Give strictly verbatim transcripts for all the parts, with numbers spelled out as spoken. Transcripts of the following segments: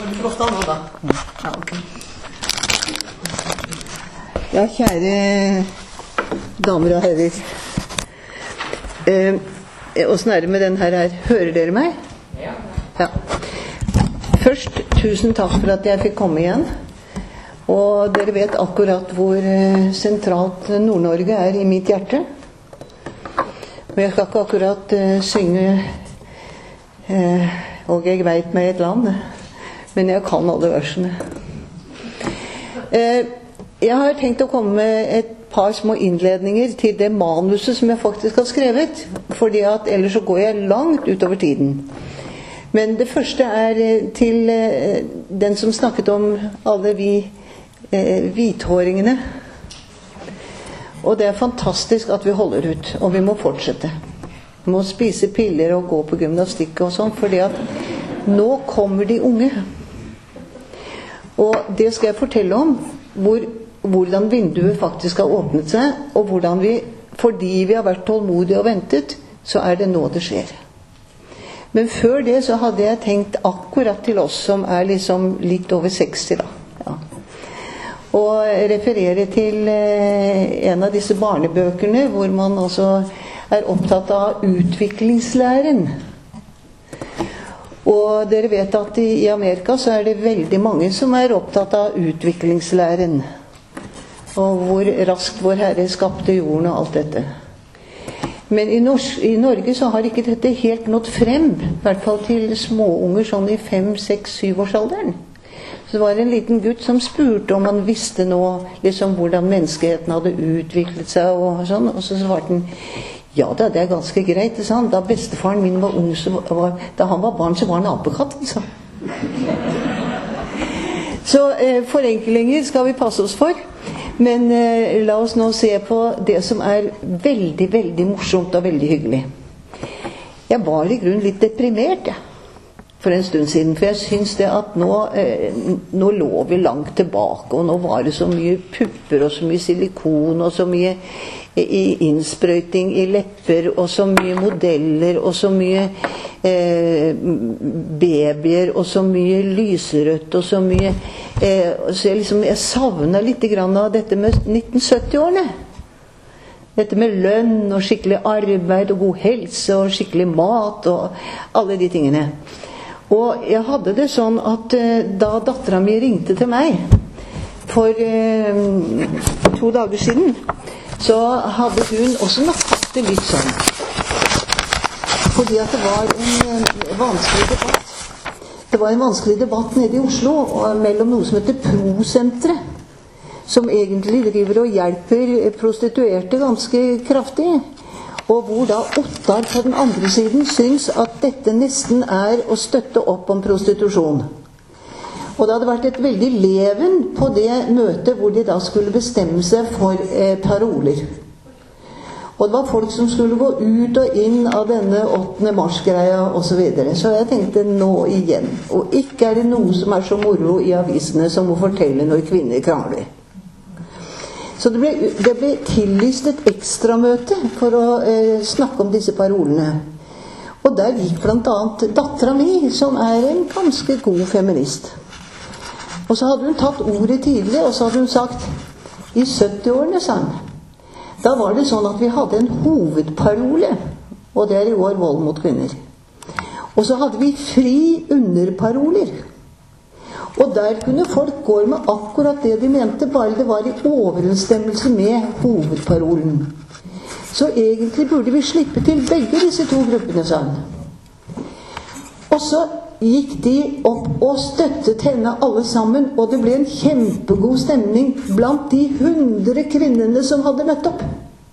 Låta nå da. Ja, ok. Ja, kjære damer og herrer. Eh, hvordan er det med den her her? Hører dere meg? Ja. Ja. Først, tusen takk for at jeg fikk komme igjen. Og dere vet akkurat hvor sentralt Nord-Norge er i mitt hjerte. Og jeg skal ikke akkurat uh, synge uh, og jeg vet meg et land, men jeg kan alle versene. Uh, jeg har tenkt å komme med et par små innledninger til det manuset som jeg faktisk har skrevet, fordi at ellers så går jeg langt utover tiden. Men det første er til uh, den som snakket om alle vi uh, hvithåringene. Og det er fantastisk at vi holder ut, og vi må fortsette. Vi må spise piller og gå på gymnastikk og sånn, fordi at nå kommer de unge. Og det skal jeg fortelle om, hvor, hvordan vinduet faktisk har åpnet seg, og hvordan vi, fordi vi har vært tålmodige og ventet, så er det nå det skjer. Men før det så hadde jeg tenkt akkurat til oss som er liksom litt over seksti da. Ja. Og referere til en av disse barnebøkene hvor man også er opptatt av utviklingslæren. Og dere vet at i Amerika så er det veldig mange som er opptatt av utviklingslæren. Og hvor raskt vår Herre skapte jorden og alt dette. Men i, Nors- i Norge så har ikke dette helt nådd frem, i hvert fall til småunger sånn i fem, seks, syv års alderen. Så det var en liten gutt som spurte om han visste nå liksom hvordan menneskeheten hadde utviklet seg og sånn, og så svarte han, ja da, det er ganske greit, det sa han. Da bestefaren min var ung, så var, da han var barn, så var han apekatt, sa Så eh, forenklinger skal vi passe oss for, men eh, la oss nå se på det som er veldig, veldig morsomt og veldig hyggelig. Jeg var i grunnen litt deprimert, jeg. For en stund siden, for jeg synes det at nå, eh, nå lå vi langt tilbake, og nå var det så mye pupper og så mye silikon og så mye i innsprøyting i lepper og så mye modeller og så mye eh, babyer og så mye lyserødt og så mye eh, så jeg, liksom, jeg savner litt grann av dette med nitten sytti-årene. Dette med lønn og skikkelig arbeid og god helse og skikkelig mat og alle de tingene. Og jeg hadde det sånn at eh, da datteren min ringte til meg for eh, to dager siden, så hadde hun også nok hatt det litt sånn. Fordi at det var en eh, vanskelig debatt. Det var en vanskelig debatt nede i Oslo og, mellom noe som heter Pro-senteret, som egentlig driver og hjelper prostituerte ganske kraftig. Og hvor da Ottar på den andre siden syns at dette nesten er å støtte opp om prostitusjon. Og det hadde vært et veldig leven på det møtet hvor de da skulle bestemme seg for eh, paroler. Og det var folk som skulle gå ut og inn av denne åttende mars-greia og så videre. Så jeg tenkte nå igjen. Og ikke er det noe som er så moro i avisene som å fortelle når kvinner krangler. Så det ble, det ble tillyst et ekstramøte for å eh, snakke om disse parolene. Og der gikk blant annet datteren min, som er en ganske god feminist. Og så hadde hun tatt ordet tidlig, og så hadde hun sagt, i sytti-årene, sa hun, da var det sånn at vi hadde en hovedparole, og det er i år vold mot kvinner. Og så hadde vi fri underparoler. Og der kunne folk gå med akkurat det de mente, bare det var i overensstemmelse med hovedparolen. Så egentlig burde vi slippe til begge disse to gruppene, sa han. Og så gikk de opp og støttet henne alle sammen, og det ble en kjempegod stemning blant de hundre kvinnene som hadde møtt opp.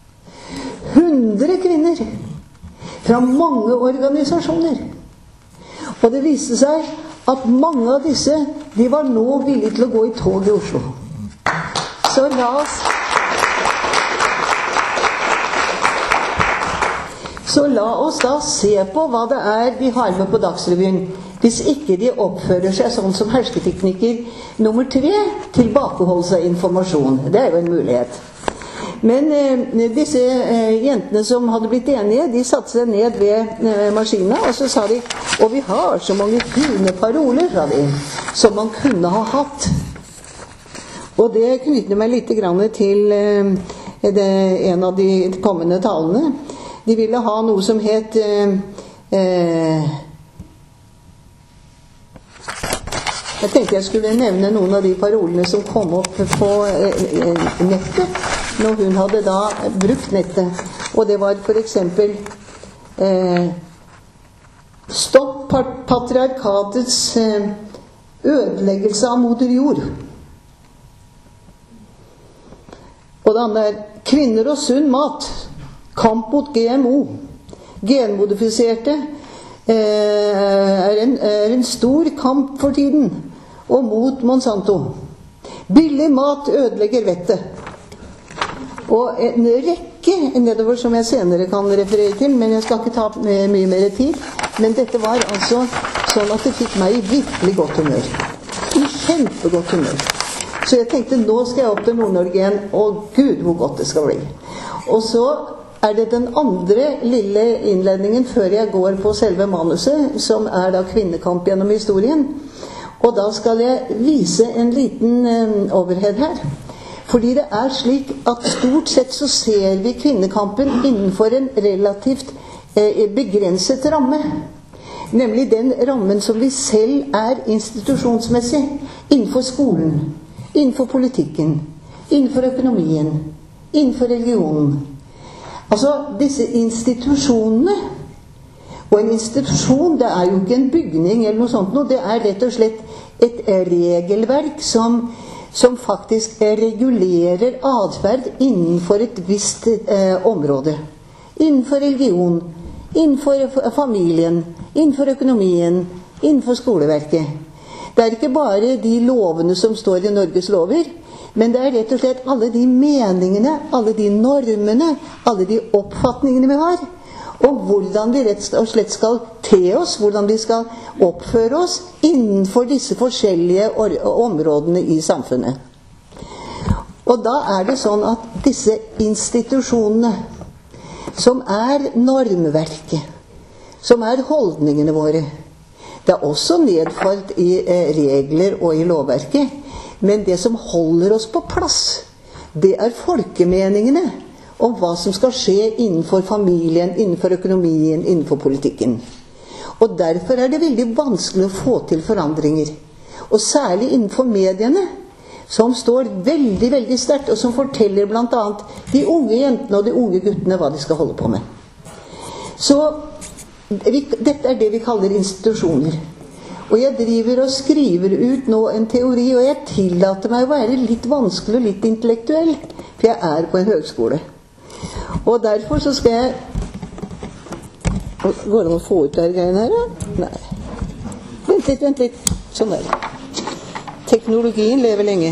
Hundre kvinner fra mange organisasjoner. Og det viste seg at mange av disse, de var nå villige til å gå i tog i Oslo. Så la oss Så la oss da se på hva det er de har med på Dagsrevyen, hvis ikke de oppfører seg sånn som hersketeknikker nummer tre, tilbakeholdelse av informasjon. Det er jo en mulighet. Men eh, disse eh, jentene som hadde blitt enige, de satte seg ned ved eh, maskinen, og så sa de, og vi har så mange fine paroler, sa de. som man kunne ha hatt. Og det knytter meg litt grann til eh, det, en av de kommende talene. De ville ha noe som het eh, eh, Jeg tenkte jeg skulle nevne noen av de parolene som kom opp på eh, nettet, når hun hadde da brukt nettet. Og det var for eksempel eh, Stopp patriarkatets eh, ødeleggelse av moder jord. Og det andre er kvinner og sunn mat. Kamp mot G M O. Genmodifiserte er en, er en stor kamp for tiden, og mot Monsanto. Billig mat ødelegger vettet. Og en rekke nedover som jeg senere kan referere til, men jeg skal ikke ta mye mer tid. Men dette var altså sånn at det fikk meg i virkelig godt humør. I kjempegodt humør. Så jeg tenkte, nå skal jeg opp til Nord-Norge igjen, og Gud hvor godt det skal bli. Og så er det den andre lille innledningen før jeg går på selve manuset, som er da kvinnekamp gjennom historien. Og da skal jeg vise en liten eh, overhead her. Fordi det er slik at stort sett så ser vi kvinnekampen innenfor en relativt eh, begrenset ramme. Nemlig den rammen som vi selv er institusjonsmessig. Innenfor skolen, innenfor politikken, innenfor økonomien, innenfor religionen. Altså disse institusjonene, og en institusjon det er jo ikke en bygning eller noe sånt, det er rett og slett et regelverk som, som faktisk regulerer adferd innenfor et visst eh, område. Innenfor religion, innenfor familien, innenfor økonomien, innenfor skoleverket. Det er ikke bare de lovene som står i Norges lover, men det er rett og slett alle de meningene, alle de normene, alle de oppfatningene vi har, og hvordan vi rett og slett skal te oss, hvordan vi skal oppføre oss innenfor disse forskjellige områdene i samfunnet. Og da er det sånn at disse institusjonene, som er normverket, som er holdningene våre, det er også nedfalt i regler og i lovverket, men det som holder oss på plass, det er folkemeningene om hva som skal skje innenfor familien, innenfor økonomien, innenfor politikken. Og derfor er det veldig vanskelig å få til forandringer. Og særlig innenfor mediene, som står veldig, veldig sterkt, og som forteller blant annet de unge jentene og de unge guttene hva de skal holde på med. Så vi, dette er det vi kaller institusjoner. Og jeg driver og skriver ut nå en teori, og jeg tillater meg å være litt vanskelig og litt intellektuell, for jeg er på en høgskole. Og derfor så skal jeg... Går det an å få ut der greiene her, da? Nei. Vent litt, vent litt. Sånn der. Teknologien lever lenge.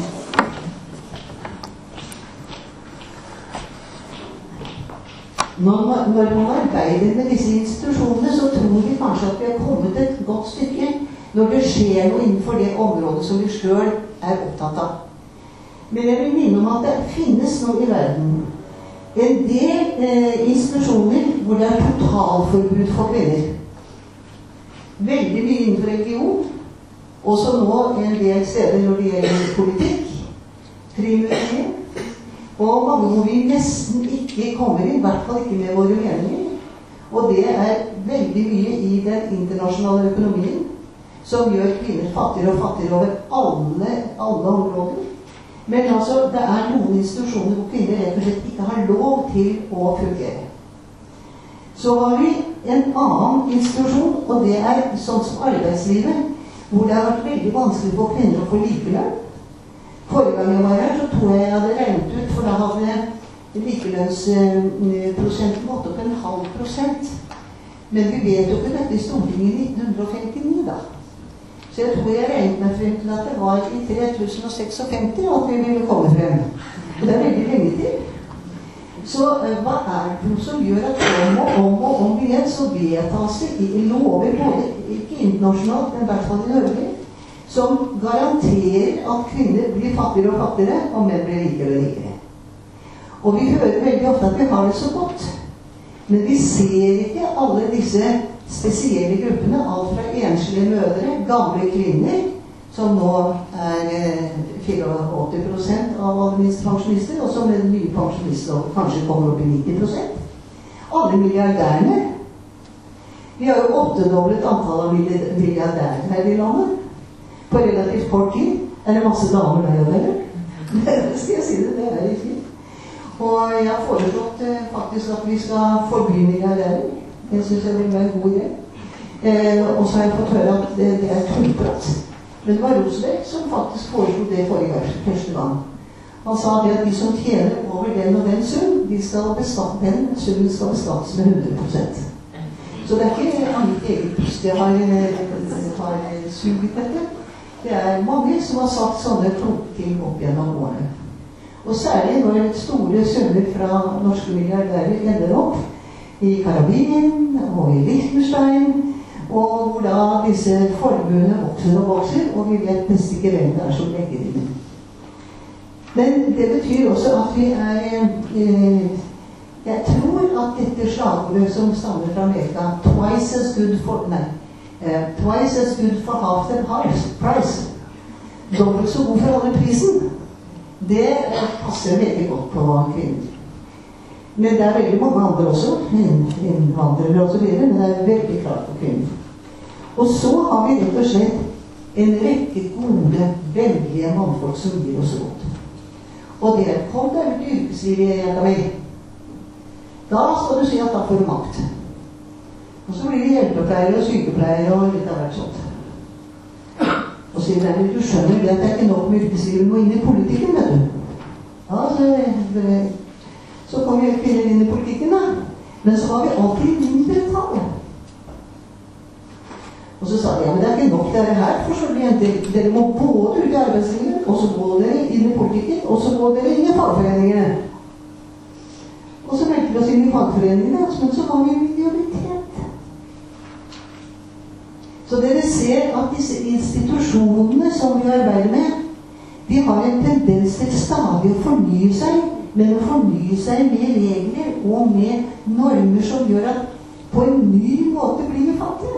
Når man, når man arbeider med disse institusjonene, så tror vi kanskje at vi har kommet et godt stykke når det skjer noe innenfor det området som vi selv er opptatt av. Men jeg vil minne om at det finnes noe i verden. En del eh, institusjoner hvor det er totalforbud for kvinner. Veldig mye innenfor religion. Også nå en del steder når det gjelder politikk. Frimusikk. Og mange hvor vi nesten ikke kommer inn, i hvert fall ikke med våre meninger. Og det er veldig mye i den internasjonale økonomien, som gjør kvinner fattigere og fattigere over alle, alle områder. Men altså, det er noen institusjoner hvor kvinner rett og slett ikke har lov til å fungere. Så har vi en annen institusjon, og det er sånn som arbeidslivet, hvor det har vært veldig vanskelig for kvinner å få likelønn. Forrige gang jeg var her, så tror jeg jeg hadde regnet ut, for da hadde likelønnsprosenten gått opp en halv prosent. Men vi vet jo ikke dette i Stortinget i nitten femtini da. Så jeg tror jeg regnet meg frem til at det var i tre tusen seksogfemti at vi ville komme frem. Og det er veldig lenge til. Så uh, hva er det noe som gjør at om og om og om igjen så vedtas det i lover, både ikke internasjonalt, men i hvert fall i Norge, som garanterer at kvinner blir fattigere og fattigere, og menn blir rikere og rikere. Og vi hører veldig ofte at vi har det så godt. Men vi ser ikke alle disse spesielle gruppene, alt fra enslige mødre, gamle kvinner, som nå er åttifire prosent av alle minstepensjonister, og som med den nye pensjonistloven kanskje kommer opp i nitti prosent. Alle milliardærene. Vi har jo åttedoblet antallet av milliardærer her i landet. På relativt kort tid er det masse damer der og der. Det skal jeg si det, det er ikke. Og jeg har foreslått eh, faktisk at vi skal forby milliardærer. Det synes jeg vil være en god idé. Eh, og så har jeg fått høre at det, det er tullprat. Men det var Roosevelt som faktisk foreslo det forrige første gang. Han sa det at de som tjener over den og den sum, de skal beskatte, den summen skal beskattes med hundre prosent. Så det er ikke av mitt eget pust jeg har, har suget dette. Det er mange som har sagt sånne kloke ting opp gjennom årene. Og særlig når store summer fra norske milliardærer ender opp i Karibien og i Liechtenstein, og hvor da disse formuene vokser og vokser, og vi vet nesten ikke hvem det er som legger inn. Men det betyr også at vi er eh, jeg tror at dette slagordet som stammer fra Amerika, twice as good for, nei, eh, twice as good for half the price, dobbelt så god for alle prisen, det passer veldig godt på kvinner. Men det er veldig mange andre også, innvandrere og så videre, men det er veldig klart for kvinner. Og så har vi rett og slett en rekke gode, vennlige mannfolk som gir oss råd. Og det er, kom deg ut i yrkeslivet, jenta mi. Da skal du si at da får du makt. Og så blir det hjelpepleiere og sykepleiere og litt av hvert sånt. Og sier det, du skjønner det at det er ikke nok med yrkeslivet, du må inn i politikken, vet du. Ja, så, så kommer vi kvinner inn i politikken da. Men så har vi alltid mindretall. Og så sa de, ja, men det er ikke nok dere her, for dere må både ut i arbeidslivet, og så gå dere inn i politikken, og så gå dere inn i fagforeningene. Og så meldte vi oss inn i fagforeningene, men så var vi minoritet. Så dere ser at disse institusjonene som vi arbeider med, de har en tendens til stadig å fornye seg, men å fornye seg med regler og med normer som gjør at på en ny måte blir vi fattige.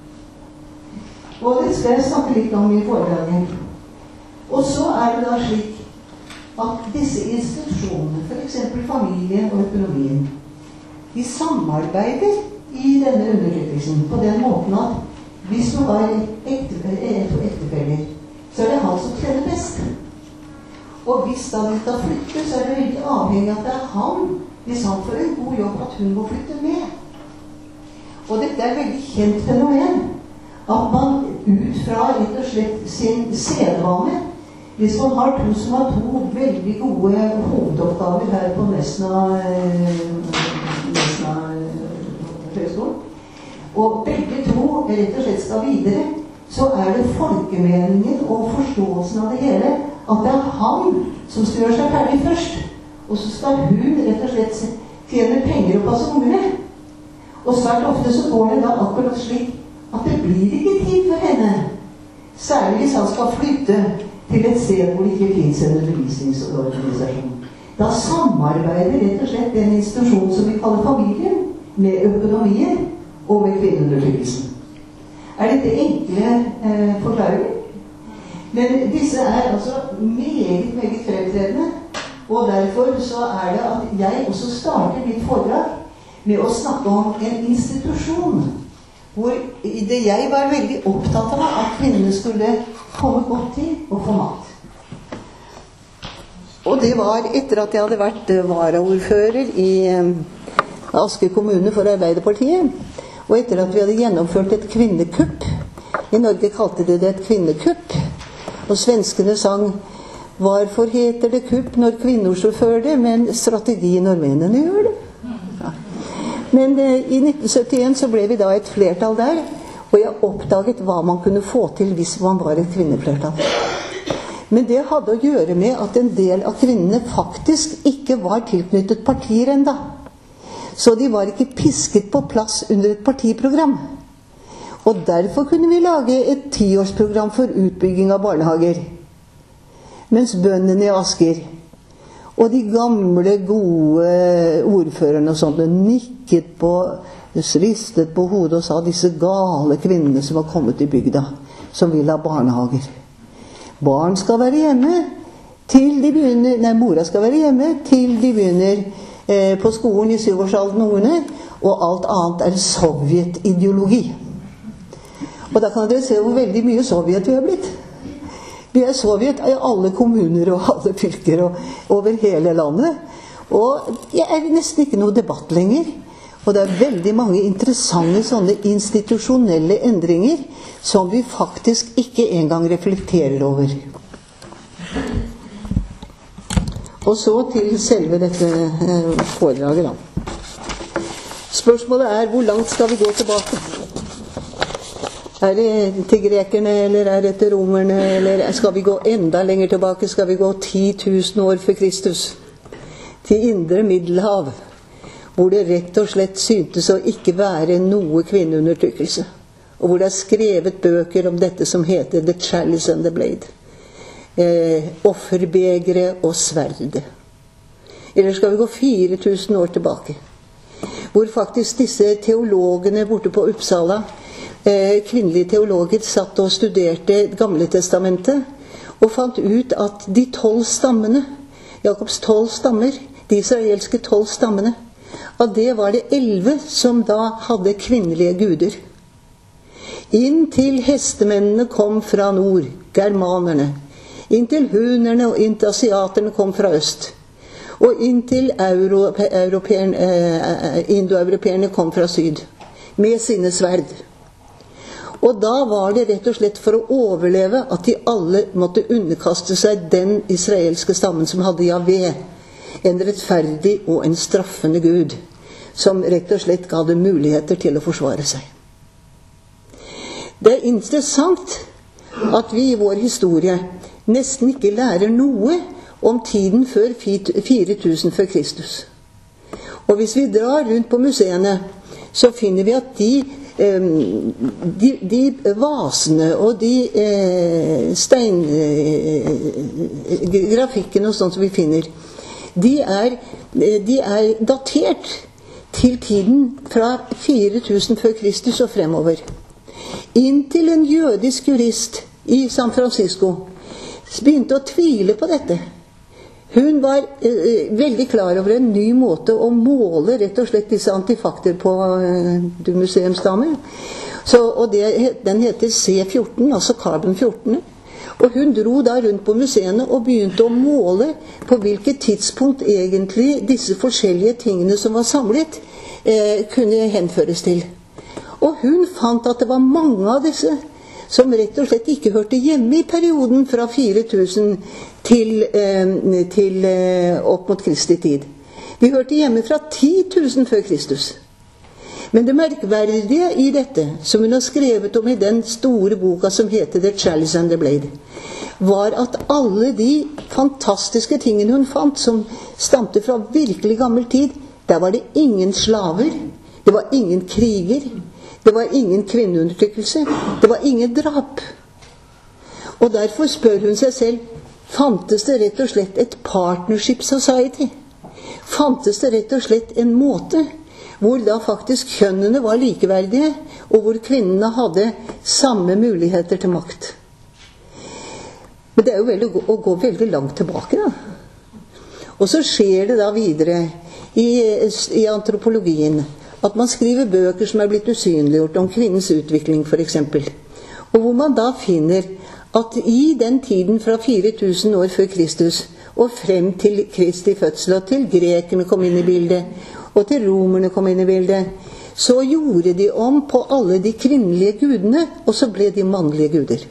Og det skal jeg snakke litt om i foredraget. Og så er det da slik at disse institusjonene, for eksempel familien og økonomien, de samarbeider i denne undersøkelsen på den måten at hvis du har ektefeller, så er det han som tjener best. Og hvis han skal flytte, så er det veldig avhengig av at det er han, hvis han får en god jobb, at hun må flytte med. Og dette er et veldig kjent fenomen, at man ut fra rett og slett sin sedvane, hvis man har to som har to veldig gode hovedoppgaver her på Nesna høyskolen, og begge to rett og slett skal videre, så er det folkemeningen og forståelsen av det hele at det er han som skal gjøre seg ferdig først, og så skal hun rett og slett tjene penger og passe ungene. Og svært ofte så går det da akkurat slik at det blir ikke tid for henne, særlig hvis han skal flytte til et sted hvor det ikke finnes en undervisningsorganisasjon. Da samarbeider rett og slett den institusjonen som vi kaller familien med økonomien og med kvinneundertrykkelsen. Er dette enkle eh, forklaringer? Men disse er altså meget, meget fremtredende, og derfor så er det at jeg også starter mitt foredrag med å snakke om en institusjon, hvor det jeg var veldig opptatt av at kvinnene skulle komme godt til og få makt. Og det var etter at jeg hadde vært varaordfører i Asker kommune for Arbeiderpartiet, og etter at vi hadde gjennomført et kvinnekupp. I Norge kalte de det et kvinnekupp, og svenskene sang «Hvorfor heter det kupp når kvinner så fører det, men strategi når mennene gjør det?» Ja. Men eh, i nitten syttien så ble vi da et flertall der, og jeg oppdaget hva man kunne få til hvis man var et kvinneflertall. Men det hadde å gjøre med at en del av kvinnene faktisk ikke var tilknyttet partier enda. Så de var ikke pisket på plass under et partiprogram. Og derfor kunne vi lage et tiårsprogram for utbygging av barnehager. Mens bøndene i Asker og de gamle, gode ordførerne og sånt nikket på, ristet på hodet og sa disse gale kvinnene som var kommet i bygda, som ville ha barnehager. Barn skal være hjemme til de begynner, nei, mora skal være hjemme til de begynner eh, på skolen i syvårsalderen, ungene, og alt annet er sovjetideologi. Og da kan dere se hvor veldig mye Sovjet vi har blitt. Vi er Sovjet i alle kommuner og alle fylker og over hele landet. Og det er nesten ikke noe debatt lenger. Og det er veldig mange interessante sånne institusjonelle endringer som vi faktisk ikke engang reflekterer over. Og så til selve dette eh, foredraget da. Spørsmålet er, hvor langt skal vi gå tilbake? Er det til grekerne, eller er det til romerne, eller skal vi gå enda lenger tilbake? Skal vi gå ti tusen år før Kristus? Til indre Middelhav, hvor det rett og slett syntes å ikke være noe kvinneundertrykkelse. Og hvor det er skrevet bøker om dette som heter The Chalice and the Blade. Eh, offerbegre og sverde. Eller skal vi gå fire tusen år tilbake, hvor faktisk disse teologene borte på Uppsala, eh, kvinnelige teologer, satt og studerte Gamle testamentet, og fant ut at de tolv stammene, Jakobs tolv stammer, de israelske tolv stammene, at det var det elleve som da hadde kvinnelige guder. Inntil hestemennene kom fra nord, germanerne, inntil hunerne og inntil asiaterne kom fra øst, og inntil eh, indoeuropeerne kom fra syd, med sine sverd. Og da var det rett og slett for å overleve at de alle måtte underkaste seg den israelske stammen som hadde Javé, en rettferdig og en straffende Gud, som rett og slett ga dem muligheter til å forsvare seg. Det er interessant at vi i vår historie nesten ikke lærer noe om tiden før fire tusen før Kristus. Og hvis vi drar rundt på museene, så finner vi at de, de, de vasene og de steingrafikkene og sånt som vi finner, de er, de er datert til tiden fra fire tusen før Kristus og fremover. Inntil en jødisk jurist i San Francisco begynte å tvile på dette. Hun var eh, veldig klar over en ny måte å måle rett og slett disse antifakter på eh, museumsdamer. Så, og det, den heter C fjorten, altså Carbon fjorten. Og hun dro da rundt på museene og begynte å måle på hvilket tidspunkt egentlig disse forskjellige tingene som var samlet, eh, kunne henføres til. Og hun fant at det var mange av disse som rett og slett ikke hørte hjemme i perioden fra fire tusen til, eh, til eh, opp mot Kristi tid. De hørte hjemme fra ti tusen før Kristus. Men det merkverdige i dette, som hun har skrevet om i den store boka som heter The Chalice and the Blade, var at alle de fantastiske tingene hun fant, som stamte fra virkelig gammel tid, der var det ingen slaver, det var ingen kriger, det var ingen kvinneundertrykkelse, det var ingen drap. Og derfor spør hun seg selv, fantes det rett og slett et partnership society? Fantes det rett og slett en måte hvor da faktisk kjønnene var likeverdige, og hvor kvinnene hadde samme muligheter til makt? Men det er jo veldig, å gå veldig langt tilbake da. Og så skjer det da videre i, i antropologien, at man skriver bøker som er blitt usynliggjort om kvinnens utvikling for eksempel. Og hvor man da finner at i den tiden fra fire tusen år før Kristus og frem til Kristi fødsel, og til grekerne kom inn i bildet, og til romerne kom inn i bildet, så gjorde de om på alle de kvinnelige gudene, og så ble de mannlige guder.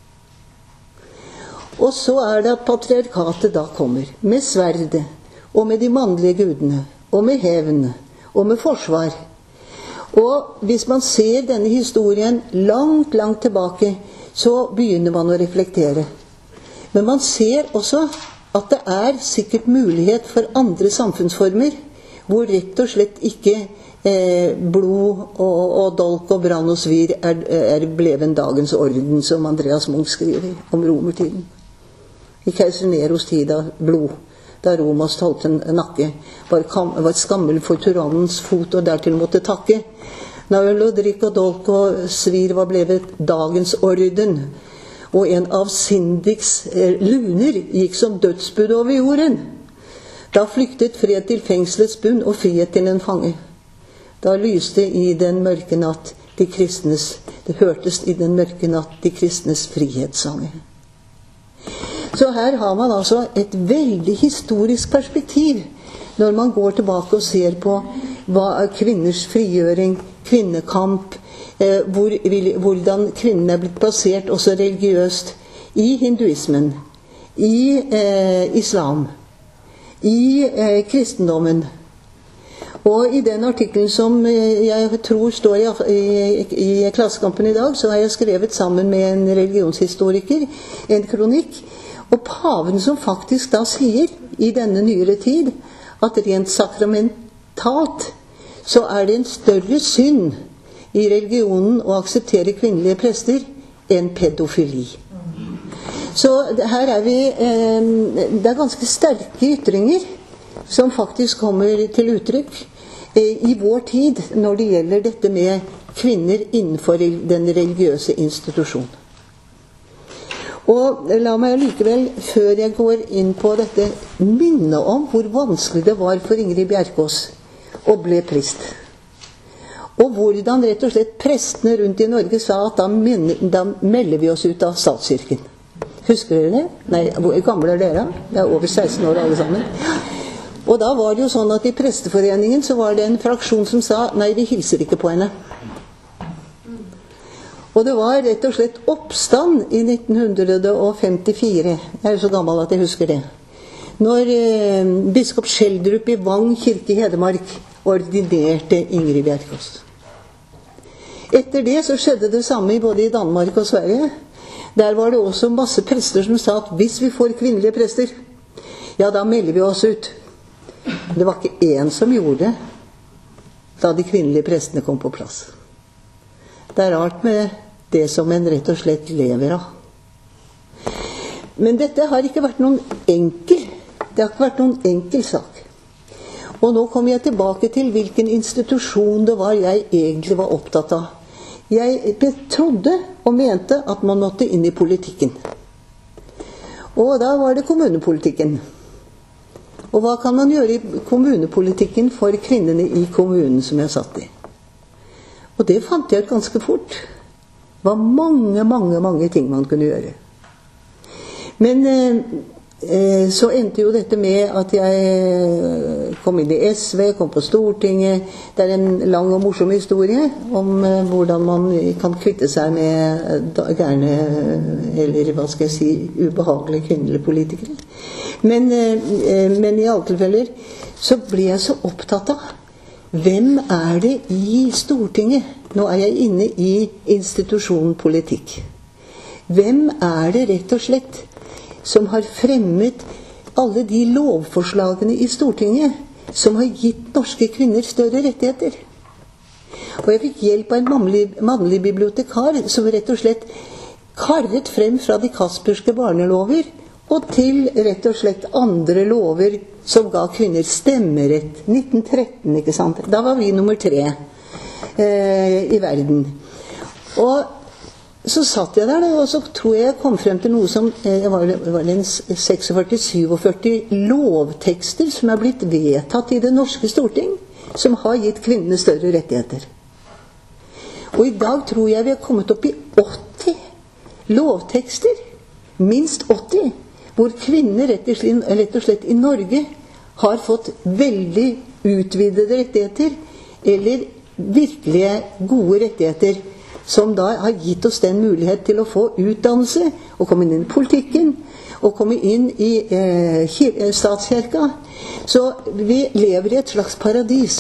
Og så er det at patriarkatet da kommer, med sverdet, og med de mannlige gudene, og med hevn, og med forsvar. Og hvis man ser denne historien langt, langt tilbake, så begynner man å reflektere. Men man ser også at det er sikkert mulighet for andre samfunnsformer, hvor rett og slett ikke eh, blod og, og dolk og brann og svir er, er blevet dagens orden, som Andreas Munch skriver om romertiden. I keiser Neros tid av blod, da Romas tolvte nakke var, var skammel for tyrannens fot og dertil måtte takke. Når øl og drikk og dolk og svir var blevet dagens orden, og en avsindigs luner gikk som dødsbud over jorden. Da flyktet fred til fengselets bunn og frihet til en fange. Da lyste i den mørke natt de kristnes, det hørtes i den mørke natt de kristnes frihetssange. Så her har man altså et veldig historisk perspektiv når man går tilbake og ser på hva er kvinners frigjøring, kvinnekamp, eh, hvor, hvordan kvinnene er blitt plassert også religiøst i hinduismen, i eh, islam, i eh, kristendommen. Og i den artikkelen som jeg tror står i, i, i Klassekampen i dag, så har jeg skrevet sammen med en religionshistoriker en kronikk, og paven som faktisk da sier i denne nyere tid at rent sakramentalt så er det en større synd i religionen å akseptere kvinnelige prester enn pedofili. Så her er vi, eh, det er ganske sterke ytringer som faktisk kommer til uttrykk i vår tid når det gjelder dette med kvinner innenfor den religiøse institusjonen. Og la meg likevel, før jeg går inn på dette, minne om hvor vanskelig det var for Ingrid Bjerkås å bli prest. Og hvordan rett og slett prestene rundt i Norge sa at da, men, da melder vi oss ut av statskirken. Husker dere det? Nei, hvor gamle er dere? Jeg er over seksten år alle sammen. Og da var det jo sånn at i presteforeningen så var det en fraksjon som sa nei, vi hilser ikke på henne. Og det var rett og slett oppstand i nitten femtifire, jeg er så gammel at jeg husker det, når eh, biskop Schjelderup i Vang kirke i Hedmark ordinerte Ingrid Bjerkås. Etter det så skjedde det samme både i Danmark og Sverige. Der var det også masse prester som sa at hvis vi får kvinnelige prester, ja da melder vi oss ut. Det var ikke én som gjorde det da de kvinnelige prestene kom på plass. Det er rart med det som en rett og slett lever av. Men dette har ikke vært noen enkel, det har ikke vært noen enkel sak. Og nå kommer jeg tilbake til hvilken institusjon det var jeg egentlig var opptatt av. Jeg trodde og mente at man måtte inn i politikken. Og da var det kommunepolitikken. Og hva kan man gjøre i kommunepolitikken for kvinnene i kommunen som jeg satt i? Og det fant jeg ut ganske fort. Det var mange, mange, mange ting man kunne gjøre. Men eh, så endte jo dette med at jeg kom inn i S V, kom på Stortinget. Det er en lang og morsom historie om eh, hvordan man kan kvitte seg med da, gærne, eller hva skal jeg si, ubehagelige kvinnelige politikere. Men, eh, men i alle tilfeller så ble jeg så opptatt av hvem er det i Stortinget? Nå er jeg inne i institusjonen politikk. Hvem er det rett og slett som har fremmet alle de lovforslagene i Stortinget som har gitt norske kvinner større rettigheter? Og jeg fikk hjelp av en mannlig, mannlig bibliotekar som rett og slett karret frem fra de kasperske barnelover og til rett og slett andre lover som ga kvinner stemmerett. nitten tretten, ikke sant? Da var vi nummer tre eh, i verden. Og så satt jeg der, og så tror jeg jeg kom frem til noe som eh, var, var det en førtiseks syttisju lovtekster som er blitt vedtatt i det norske storting, som har gitt kvinnene større rettigheter. Og i dag tror jeg vi har kommet opp i åtti lovtekster, minst åtti, hvor kvinner rett og, slett, rett og slett i Norge har fått veldig utvidede rettigheter, eller virkelige gode rettigheter, som da har gitt oss den mulighet til å få utdannelse, og komme inn i politikken, og komme inn i eh, statskirka. Så vi lever i et slags paradis.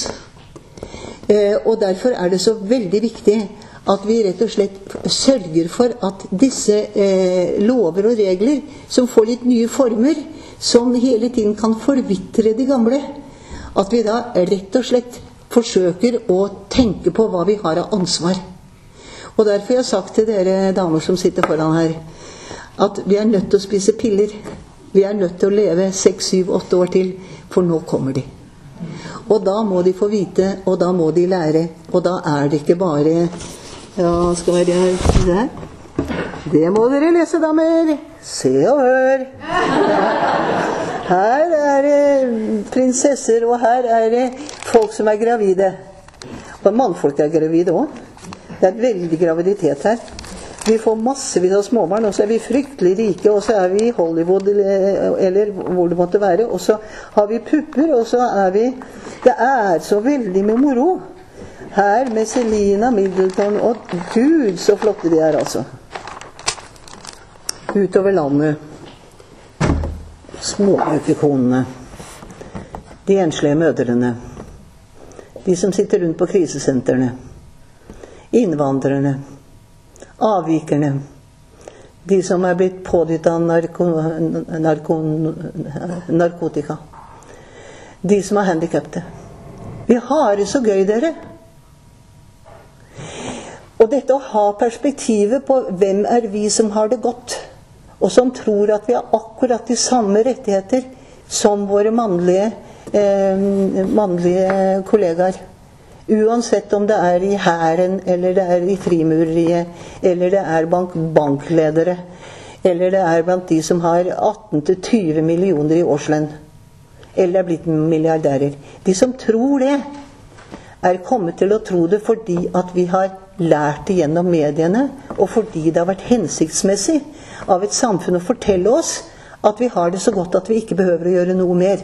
Eh, og derfor er det så veldig viktig at vi rett og slett sørger for at disse eh, lover og regler som får litt nye former, som hele tiden kan forvitre de gamle, at vi da rett og slett forsøker å tenke på hva vi har av ansvar. Og derfor har jeg sagt til dere damer som sitter foran her, at vi er nødt til å spise piller. Vi er nødt til å leve seks, syv, åtte år til, for nå kommer de. Og da må de få vite, og da må de lære, og da er det ikke bare, ja, skal være det her, Det må dere lese, damer. Se og hør. Her er det prinsesser, og her er det folk som er gravide. Og mannfolk er gravide også. Det er veldig graviditet her. Vi får massevis av småbarn, og så er vi fryktelig rike, og så er vi i Hollywood, eller hvor det måtte være, og så har vi pupper, og så er vi... Det er så veldig med moro. Her med Selina Middleton, og Gud, så flotte de er altså. Utover landet. Småbrukerkonene. De enslige mødrene. De som sitter rundt på krisesentrene. Innvandrerne. Avvikerne. De som er blitt pådyttet av narko, narko, narkotika. De som er handikappede. Vi har det så gøy, dere. Og dette å ha perspektivet på hvem er vi som har det godt, og som tror at vi har akkurat de samme rettigheter som våre mannlige, eh, mannlige kollegaer. Uansett om det er i hæren, eller det er i frimureriet, eller det er bank bankledere, eller det er blant de som har atten til tyve millioner i årslønn, eller er blitt milliardærer. De som tror det, er kommet til å tro det fordi at vi har lært det gjennom mediene, og fordi det har vært hensiktsmessig av et samfunn å fortelle oss at vi har det så godt at vi ikke behøver å gjøre noe mer.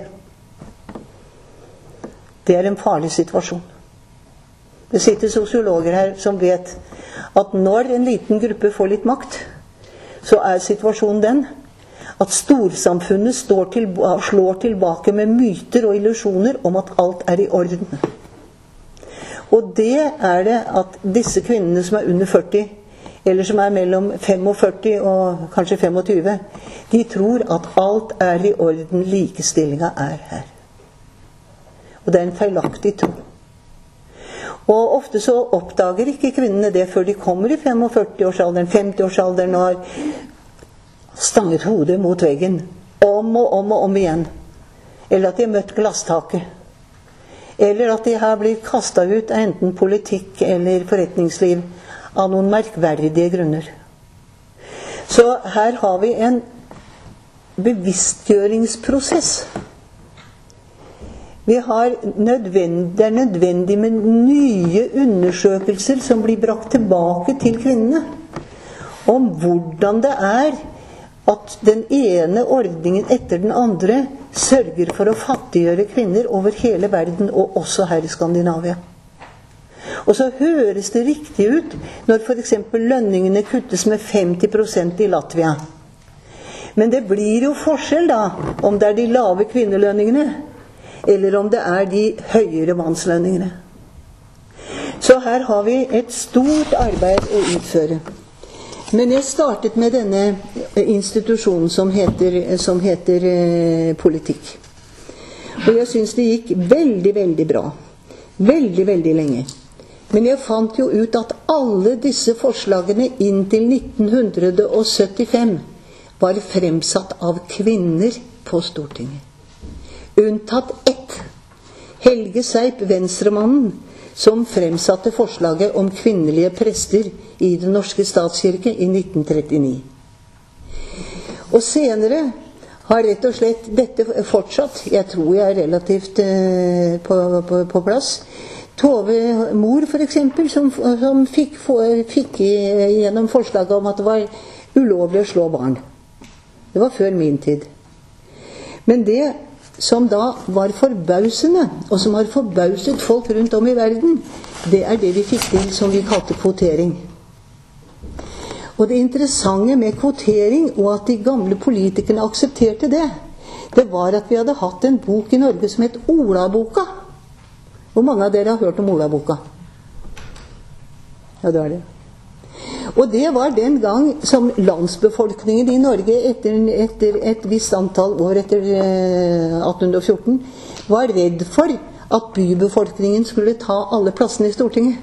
Det er en farlig situasjon. Det sitter sosiologer her som vet at når en liten gruppe får litt makt, så er situasjonen den at storsamfunnet står til, slår tilbake med myter og illusjoner om at alt er i orden. Og det er det at disse kvinnene som er under førti, eller som er mellom førtifem og kanskje tjuefem, de tror at alt er i orden, likestillinga er her. Og det er en feilaktig tro. Og ofte så oppdager ikke kvinnene det før de kommer i førtifem-årsalderen, femti-årsalderen og har stanget hodet mot veggen om og om og om igjen. Eller at de har møtt glasstaket. Eller at de har blitt kastet ut av enten politikk eller forretningsliv av noen merkverdige grunner. Så her har vi en bevisstgjøringsprosess. Vi har nødvendig, det er nødvendig med nye undersøkelser som blir brakt tilbake til kvinnene om hvordan det er at den ene ordningen etter den andre sørger for å fattiggjøre kvinner over hele verden, og også her i Skandinavia. Og så høres det riktig ut når for eksempel lønningene kuttes med femti prosent i Latvia. Men det blir jo forskjell da, om det er de lave kvinnelønningene, eller om det er de høyere mannslønningene. Så her har vi et stort arbeid å utføre. Men jeg startet med denne institusjonen som heter, som heter eh, politikk. Og jeg synes det gikk veldig, veldig bra. Veldig, veldig lenge. Men jeg fant jo ut at alle disse forslagene inntil nitten syttifem var fremsatt av kvinner på Stortinget. Unntatt ett. Helge Seip, venstremannen, som fremsatte forslaget om kvinnelige prester i den norske statskirke i nitten trettini. Og senere har rett og slett dette fortsatt. Jeg tror jeg er relativt eh, på, på, på plass. Tove Mor for eksempel, som, som fikk, fikk gjennom forslaget om at det var ulovlig å slå barn. Det var før min tid. Men det som da var forbausende, og som har forbauset folk rundt om i verden, det er det vi fikk til som vi kalte kvotering. Og det interessante med kvotering, og at de gamle politikerne aksepterte det, det var at vi hadde hatt en bok i Norge som het Olaboka. Hvor mange av dere har hørt om Olaboka? Ja, det er det. Og det var den gang som landsbefolkningen i Norge etter, etter et visst antall år etter atten fjorten var redd for at bybefolkningen skulle ta alle plassene i Stortinget.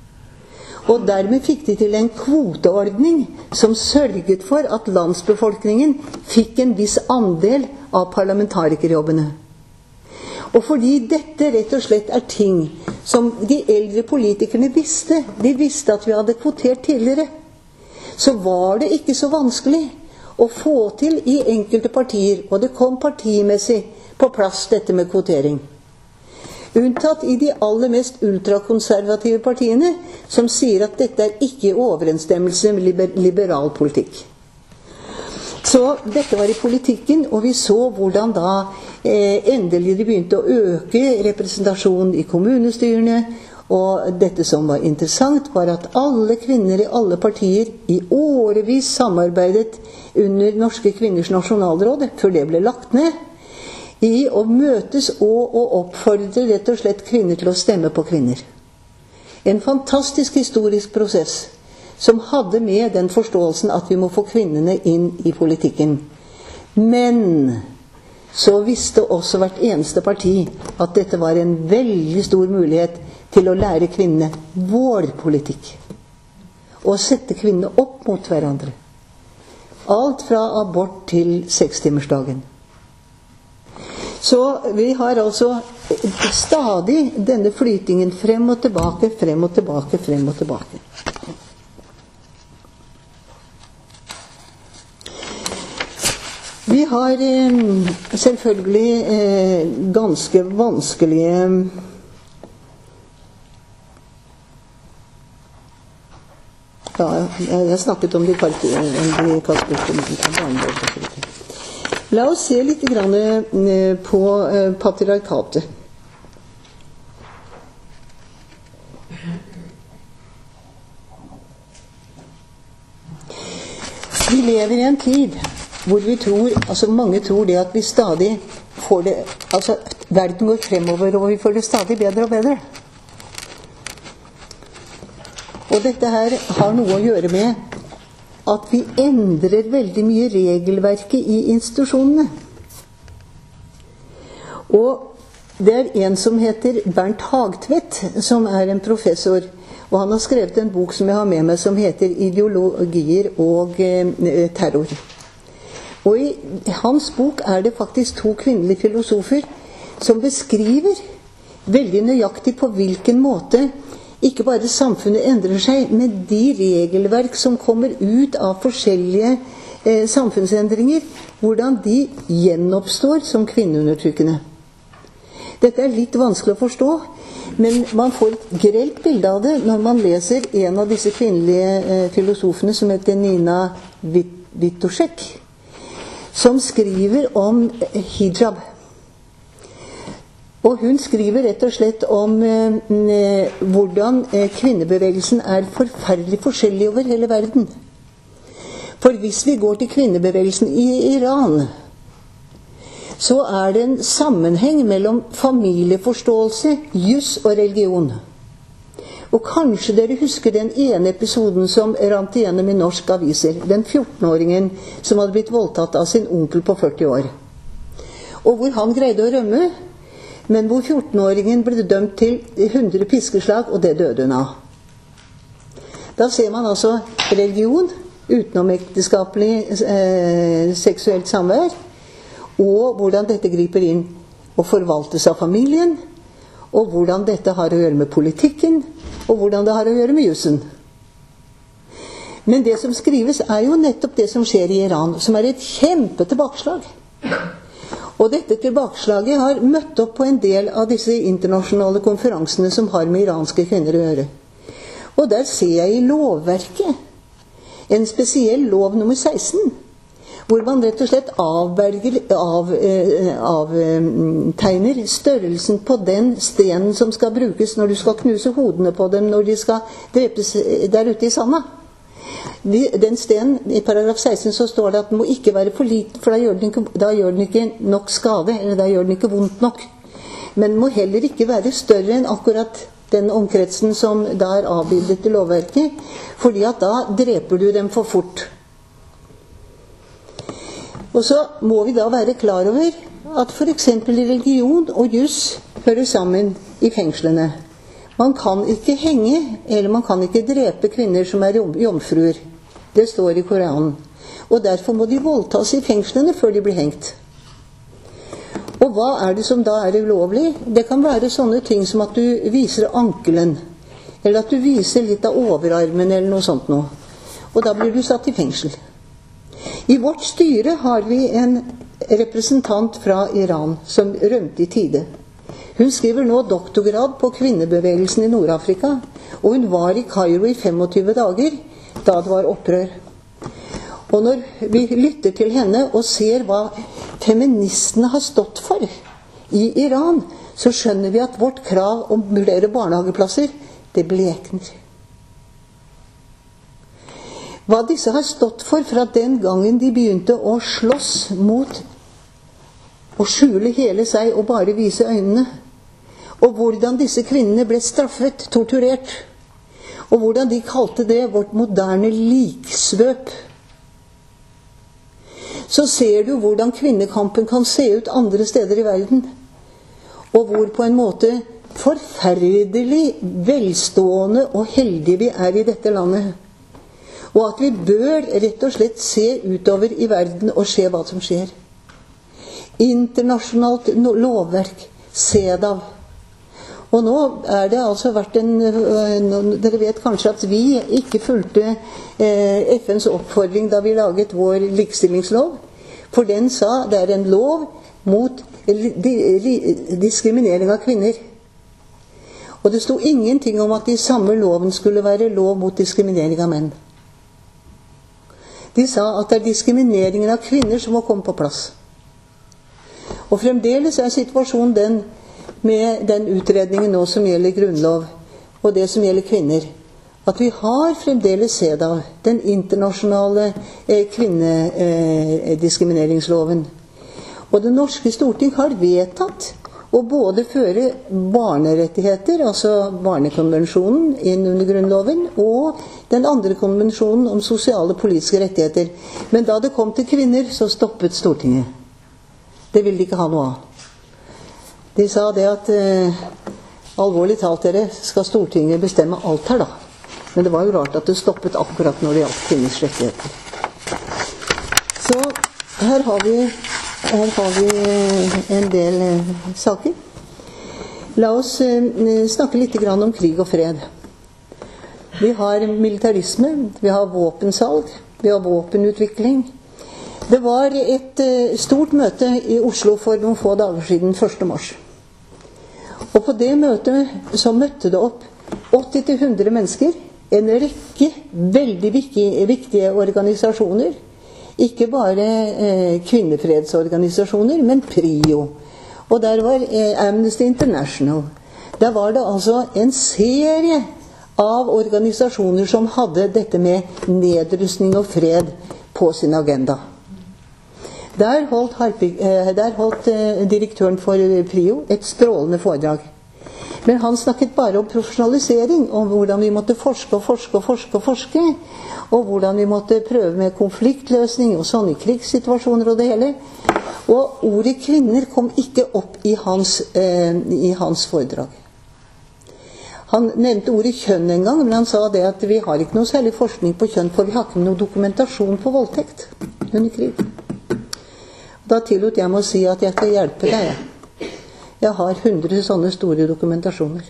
Og dermed fikk de til en kvoteordning som sørget for at landsbefolkningen fikk en viss andel av parlamentarikerjobbene. Og fordi dette rett og slett er ting som de eldre politikerne visste, de visste at vi hadde kvotert tidligere, så var det ikke så vanskelig å få til i enkelte partier, og det kom partimessig på plass dette med kvotering. Unntatt i de aller mest ultrakonservative partiene, som sier at dette er ikke i overensstemmelse med liber liberal politikk. Så dette var i politikken, og vi så hvordan da eh, endelig de begynte å øke representasjonen i kommunestyrene, og dette som var interessant var at alle kvinner i alle partier i årevis samarbeidet under Norske Kvinners Nasjonalråd, før det ble lagt ned, i å møtes og å oppfordre rett og slett kvinner til å stemme på kvinner. En fantastisk historisk prosess, som hadde med den forståelsen at vi må få kvinnene inn i politikken. Men så visste også hvert eneste parti at dette var en veldig stor mulighet til å lære kvinnene vår politikk. Og sette kvinnene opp mot hverandre. Alt fra abort til sekstimersdagen. Så vi har altså stadig denne flytingen frem og tilbake, frem og tilbake, frem og tilbake. Vi har eh, selvfølgelig eh, ganske vanskelige ja, jeg snakket om de kalkulerte. La oss se litt grann eh, på eh, patriarkatet. Vi lever i en tid hvor vi tror, altså mange tror det at vi stadig får det, altså verden går fremover og vi får det stadig bedre og bedre. Og dette her har noe å gjøre med at vi endrer veldig mye regelverket i institusjonene. Og det er en som heter Bernt Hagtvedt, som er en professor, og han har skrevet en bok som jeg har med meg som heter Ideologier og eh, terror. Og i hans bok er det faktisk to kvinnelige filosofer som beskriver veldig nøyaktig på hvilken måte ikke bare samfunnet endrer seg, men de regelverk som kommer ut av forskjellige eh, samfunnsendringer, hvordan de gjenoppstår som kvinneundertrykkende. Dette er litt vanskelig å forstå, men man får et grelt bilde av det når man leser en av disse kvinnelige eh, filosofene som heter Nina Witoszek, som skriver om hijab. Og hun skriver rett og slett om eh, hvordan eh, kvinnebevegelsen er forferdelig forskjellig over hele verden. For hvis vi går til kvinnebevegelsen i Iran, så er det en sammenheng mellom familieforståelse, jus og religion. Og kanskje dere husker den ene episoden som rant igjennom i norsk aviser. Den fjortenåringen som hadde blitt voldtatt av sin onkel på førti år. Og hvor han greide å rømme, men hvor fjortenåringen ble dømt til hundre piskeslag, og det døde hun av. Da ser man altså religion, utenomekteskapelig eh, seksuelt samvær, og hvordan dette griper inn og forvaltes av familien, og hvordan dette har å gjøre med politikken, og hvordan det har å gjøre med jussen. Men det som skrives er jo nettopp det som skjer i Iran, som er et kjempetilbakeslag. Og dette tilbakeslaget har møtt opp på en del av disse internasjonale konferansene som har med iranske kvinner å gjøre. Og der ser jeg i lovverket en spesiell lov nummer seksten, hvor man rett og slett avberger, av, eh, avtegner størrelsen på den stenen som skal brukes når du skal knuse hodene på dem, når de skal drepes der ute i sanda. De, den stenen, i paragraf seksten så står det at den må ikke være for liten, for da gjør den ikke, da gjør den ikke nok skade, eller da gjør den ikke vondt nok. Men den må heller ikke være større enn akkurat den omkretsen som da er avbildet i lovverket, fordi at da dreper du dem for fort. Og så må vi da være klar over at for eksempel religion og jus hører sammen i fengslene. Man kan ikke henge, eller man kan ikke drepe kvinner som er jomfruer. Det står i Koranen. Og derfor må de voldtas i fengslene før de blir hengt. Og hva er det som da er ulovlig? Det kan være sånne ting som at du viser ankelen, eller at du viser litt av overarmen eller noe sånt noe. og da blir du satt i fengsel. I vårt styre har vi en representant fra Iran som rømte i tide. Hun skriver nå doktorgrad på kvinnebevegelsen i Nord-Afrika, og hun var i Kairo i femogtyve dager da det var opprør. Og når vi lytter til henne og ser hva feministene har stått for i Iran, så skjønner vi at vårt krav om flere barnehageplasser, det blekner. Hva disse har stått for fra den gangen de begynte å slåss mot å skjule hele seg og bare vise øynene, og hvordan disse kvinnene ble straffet, torturert, og hvordan de kalte det vårt moderne liksvøp. Så ser du hvordan kvinnekampen kan se ut andre steder i verden, og hvor på en måte forferdelig velstående og heldige vi er i dette landet. Og at vi bør rett og slett se utover i verden og se hva som skjer. Internasjonalt lovverk, CEDAW. Og nå er det altså vært en, dere vet kanskje at vi ikke fulgte F N's oppfordring da vi laget vår likestillingslov, for den sa det er en lov mot diskriminering av kvinner. Og det sto ingenting om at i samme loven skulle være lov mot diskriminering av menn. De sa at det er diskrimineringen av kvinner som må komme på plass. Og fremdeles er situasjonen den med den utredningen nå som gjelder grunnlov, og det som gjelder kvinner, at vi har fremdeles CEDAW, den internasjonale eh, kvinnediskrimineringsloven. Og det norske storting har vedtatt å både føre barnerettigheter, altså barnekonvensjonen, inn under grunnloven, og den andre konvensjonen om sosiale politiske rettigheter. Men da det kom til kvinner, så stoppet Stortinget. Det ville de ikke ha noe av. De sa det at eh, alvorlig talt dere, skal Stortinget bestemme alt her da. Men det var jo rart at det stoppet akkurat når det gjaldt kvinners rettigheter. Så her har vi, her har vi en del eh, saker. La oss eh, snakke litt grann om krig og fred. Vi har militarisme, vi har våpensalg, vi har våpenutvikling. Det var et eh, stort møte i Oslo for noen få dager siden, første mars. Og på det møtet så møtte det opp åtti til hundre mennesker, en rekke veldig viktige, viktige organisasjoner, ikke bare eh, kvinnefredsorganisasjoner, men PRIO. Og der var eh, Amnesty International. Der var det altså en serie av organisasjoner som hadde dette med nedrustning og fred på sin agenda. Der holdt, der holdt direktøren for PRIO et strålende foredrag. Men han snakket bare om profesjonalisering, om hvordan vi måtte forske og forske og forske og forske, og hvordan vi måtte prøve med konfliktløsning og sånne krigssituasjoner og det hele. Og ordet kvinner kom ikke opp i hans, eh, i hans foredrag. Han nevnte ordet kjønn en gang, men han sa det at vi har ikke noe særlig forskning på kjønn, for vi har ikke noe dokumentasjon på voldtekt under krig. Da tillot jeg meg å si at jeg skal hjelpe deg. Jeg har hundre sånne store dokumentasjoner.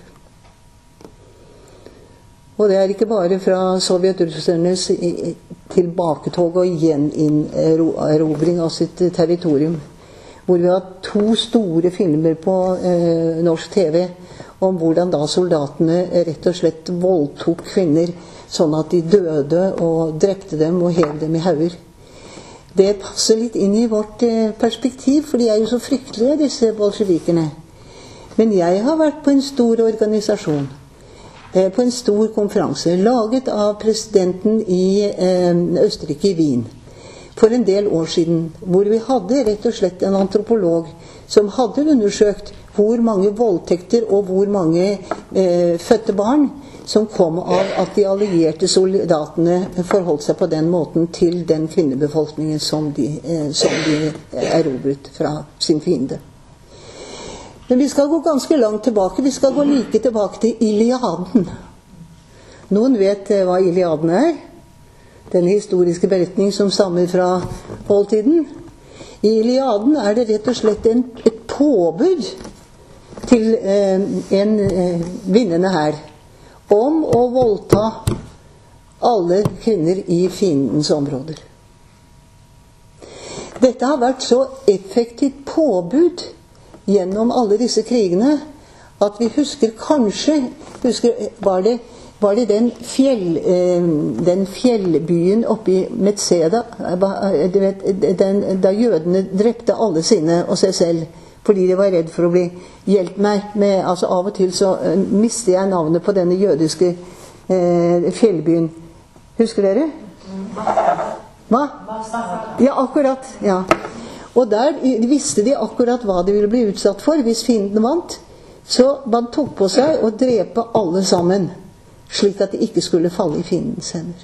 Og det er ikke bare fra sovjetrussernes tilbaketog og gjenerobring av sitt territorium, hvor vi har to store filmer på eh, norsk T V om hvordan da soldatene rett og slett voldtok kvinner, sånn at de døde og drepte dem og hev dem i hauger. Det passer litt inn i vårt perspektiv, for de er jo så fryktelige, disse bolsjevikerne. Men jeg har vært på en stor organisasjon, på en stor konferanse, laget av presidenten i Østerrike i Wien, for en del år siden, hvor vi hadde rett og slett en antropolog som hadde undersøkt hvor mange voldtekter og hvor mange eh, fødte barn som kom av at de allierte soldatene forholdt seg på den måten til den kvinnebefolkningen som de, eh, som de erobret fra sin fiende. Men vi skal gå ganske langt tilbake. Vi skal gå like tilbake til Iliaden. Noen vet eh, hva Iliaden er? Den historiske beretning som stammer fra oldtiden. I Iliaden er det rett og slett en, et påbud til eh, en eh, vinnende hær om å voldta alle kvinner i fiendens områder. Dette har vært så effektivt påbud gjennom alle disse krigene at vi husker kanskje husker, var, det, var det den, fjell, eh, den fjellbyen oppe i Metseda, du vet, den, da jødene drepte alle sine og seg selv fordi de var redd for å bli hjelp meg med, altså av og til så uh, mister jeg navnet på denne jødiske uh, fjellbyen. Husker dere? Hva? Ja, akkurat, ja. Og der visste de akkurat hva de ville bli utsatt for hvis fienden vant. Så man tok på seg å drepe alle sammen, slik at de ikke skulle falle i fiendens hender.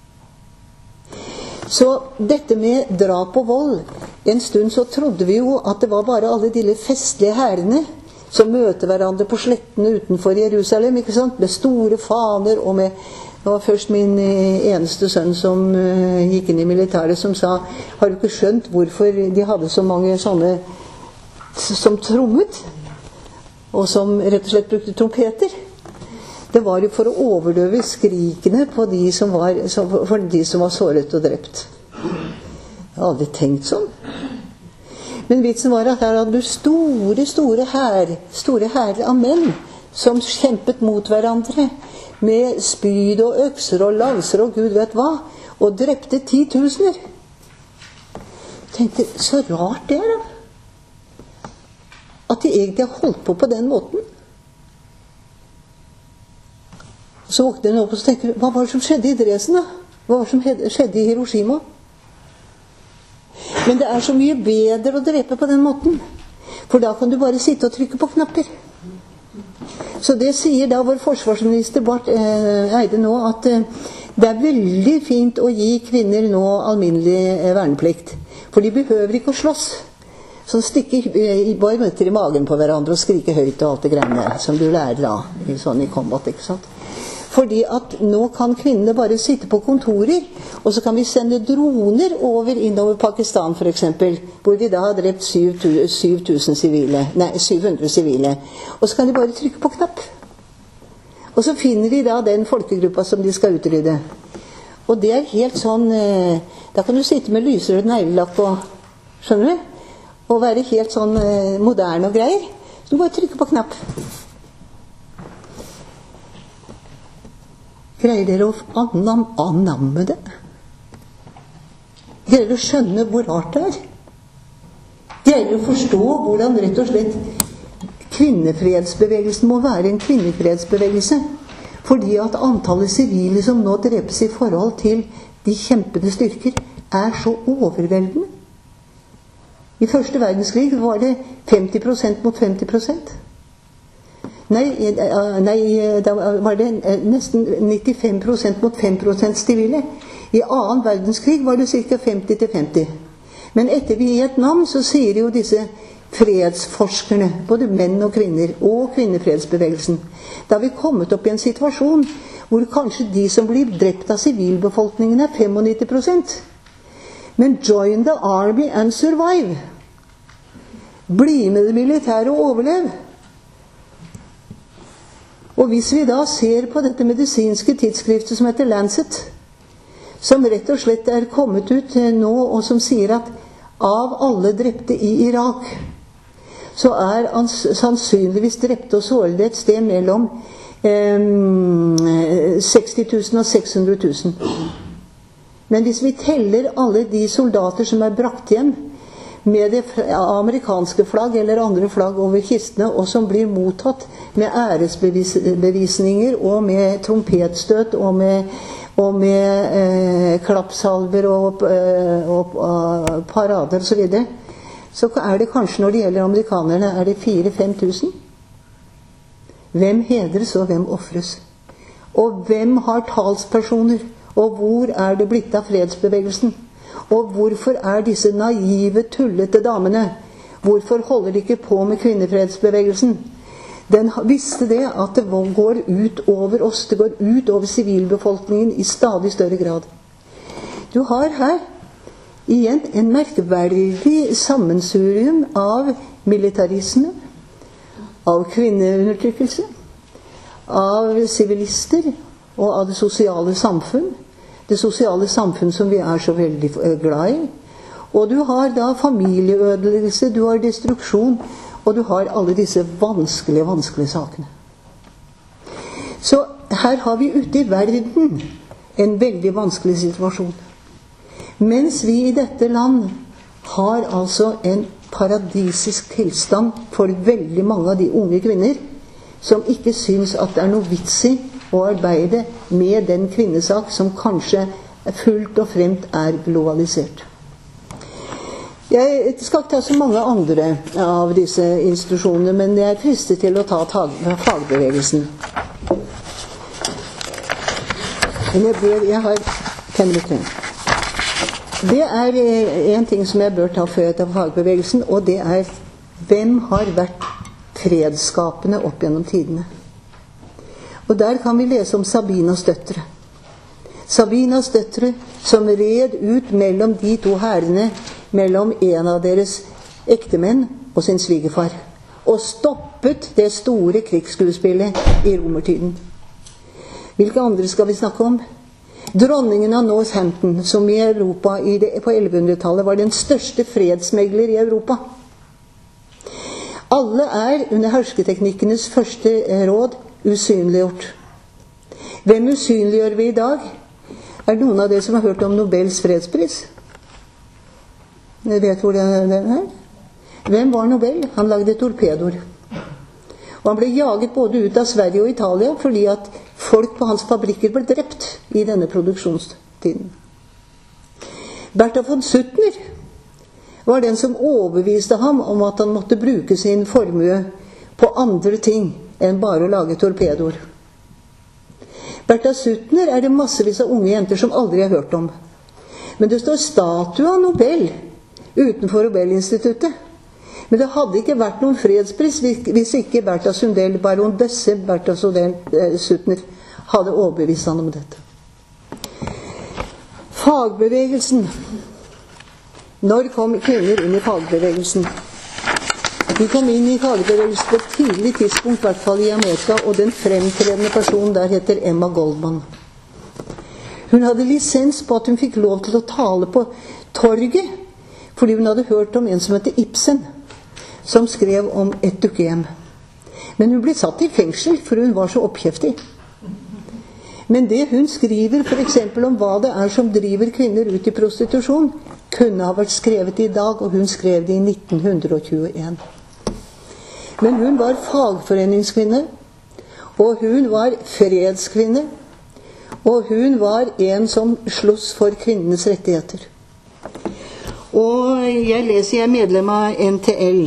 Så dette med drap og vold, en stund så trodde vi jo at det var bare alle de festlige hærene som møter hverandre på slettene utenfor Jerusalem, ikke sant? Med store faner og med, det var først min eneste sønn som uh, gikk inn i militæret som sa, har du ikke skjønt hvorfor de hadde så mange sånne som trommet, og som rett og slett brukte trompeter? Det var jo for å overdøve skrikene på de som var, for de som var såret og drept. Jeg har aldri tenkt sånn. Men vitsen var at her hadde du store, store hær, store hærer av menn som kjempet mot hverandre med spyd og økser og lanser og Gud vet hva, og drepte titusener. Jeg tenkte, så rart det er da. At de egentlig har holdt på på den måten. Så våkte den opp og så tenkte vi, hva var det som skjedde i Dresden da? Hva var det som skjedde i Hiroshima? Men det er så mye bedre å drepe på den måten. For da kan du bare sitte og trykke på knapper. Så det sier da vår forsvarsminister Barth eh, Eide nå, at eh, det er veldig fint å gi kvinner nå alminnelig eh, verneplikt. For de behøver ikke å slåss. Så stikke eh, bare møter i magen på hverandre og skrike høyt og alt det greiene som du lærer da, sånn i combat, ikke sant? Fordi at nå kan kvinnene bare sitte på kontorer, og så kan vi sende droner over innover Pakistan for eksempel, hvor vi da har drept syv tusen sivile, nei, syv hundre sivile. Og så kan de bare trykke på knapp. Og så finner de da den folkegruppa som de skal utrydde. Og det er helt sånn, da kan du sitte med lyserød neglelakk og, skjønner du? Og være helt sånn moderne og greier. Så du bare trykker på knapp. Greier dere å annam, annamme det? Greier dere å skjønne hvor rart det er? Greier dere å forstå hvordan rett og slett kvinnefredsbevegelsen må være en kvinnefredsbevegelse? Fordi at antallet sivile som nå drepes i forhold til de kjempende styrker er så overveldende. I første verdenskrig var det femti prosent mot femti prosent. Nei, nei, da var det nesten nittifem prosent mot fem prosent sivile. I annen verdenskrig var det ca. femti til femti. Men etter Vietnam så sier jo disse fredsforskerne, både menn og kvinner, og kvinnefredsbevegelsen, da har vi kommet opp i en situasjon hvor kanskje de som blir drept av sivilbefolkningen er nittifem prosent. Men join the army and survive. Bli med det militære og overlev. Og hvis vi da ser på dette medisinske tidsskriftet som heter Lancet, som rett og slett er kommet ut nå, og som sier at av alle drepte i Irak, så er sannsynligvis drepte og sårede et sted mellom eh, seksti tusen og seks hundre tusen. Men hvis vi teller alle de soldater som er brakt hjem, med det amerikanske flagg eller andre flagg over kistene, og som blir mottatt med æresbevisninger og med trompetstøt og med, og med eh, klappsalver og, eh, og, og parader og så videre, så er det kanskje, når det gjelder amerikanerne, er det fire til fem tusen. Hvem hedres og hvem offres? Og hvem har talspersoner? Og hvor er det blitt av fredsbevegelsen? Og hvorfor er disse naive, tullete damene, hvorfor holder de ikke på med kvinnefredsbevegelsen? Den visste det at det går ut over oss, det går ut over sivilbefolkningen i stadig større grad. Du har her igjen en merkverdig sammensurium av militarisme, av kvinneundertrykkelse, av sivilister og av det sosiale samfunn, det sosiale samfunn som vi er så veldig glad i. Og du har da familieødeleggelse, du har destruksjon, og du har alle disse vanskelige, vanskelige sakene. Så her har vi ute i verden en veldig vanskelig situasjon. Mens vi i dette land har altså en paradisisk tilstand for veldig mange av de unge kvinner som ikke synes at det er noe vits i å arbeide med den kvinnesak som kanskje fullt og fremt er globalisert. Jeg skal ikke ta så mange andre av disse institusjonene, men jeg er fristet til å ta fagbevegelsen. Men jeg, bør, jeg har fem minutter. Det er en ting som jeg bør ta før jeg tar fagbevegelsen, og det er hvem har vært fredsskapende opp gjennom tidene. Og der kan vi lese om Sabinas døtre. Sabinas døtre som red ut mellom de to hærene, mellom en av deres ektemenn og sin svigerfar, og stoppet det store krigsskuespillet i romertiden. Hvilke andre skal vi snakke om? Dronningen av Northampton, som i Europa i det, på ellevehundretallet var den største fredsmegler i Europa. Alle er under hersketeknikkenes første råd usynliggjort. Hvem usynliggjør vi i dag? Er noen av dere som har hørt om Nobels fredspris? Dere vet hvor den er? Hvem var Nobel? Han lagde torpedoer. Og han ble jaget både ut av Sverige og Italia fordi at folk på hans fabrikker ble drept i denne produksjonstiden. Bertha von Suttner var den som overbeviste ham om at han måtte bruke sin formue på andre ting enn bare å lage torpedoer. Bertha Suttner er det massevis av unge jenter som aldri har hørt om. Men det står statue av Nobel utenfor Nobel-instituttet. Men det hadde ikke vært noen fredspris hvis ikke Bertha Sundell, baron Besse Bertha Suttner, hadde overbevist han om dette. Fagbevegelsen. Når kom kvinner inn i fagbevegelsen? De kom inn i fagbevegelsen på et tidlig tidspunkt, i hvert fall i Amerika, og den fremtredende personen der heter Emma Goldman. Hun hadde lisens på at hun fikk lov til å tale på torget, fordi hun hadde hørt om en som heter Ibsen, som skrev om et dukkehjem. Men hun ble satt i fengsel, for hun var så oppkjeftig. Men det hun skriver for eksempel om hva det er som driver kvinner ut i prostitusjon, kunne ha vært skrevet i dag, og hun skrev det i nitten tjueen. Men hun var fagforeningskvinne, og hun var fredskvinne, og hun var en som sloss for kvinnenes rettigheter. Og jeg leser, jeg er medlem av N T L.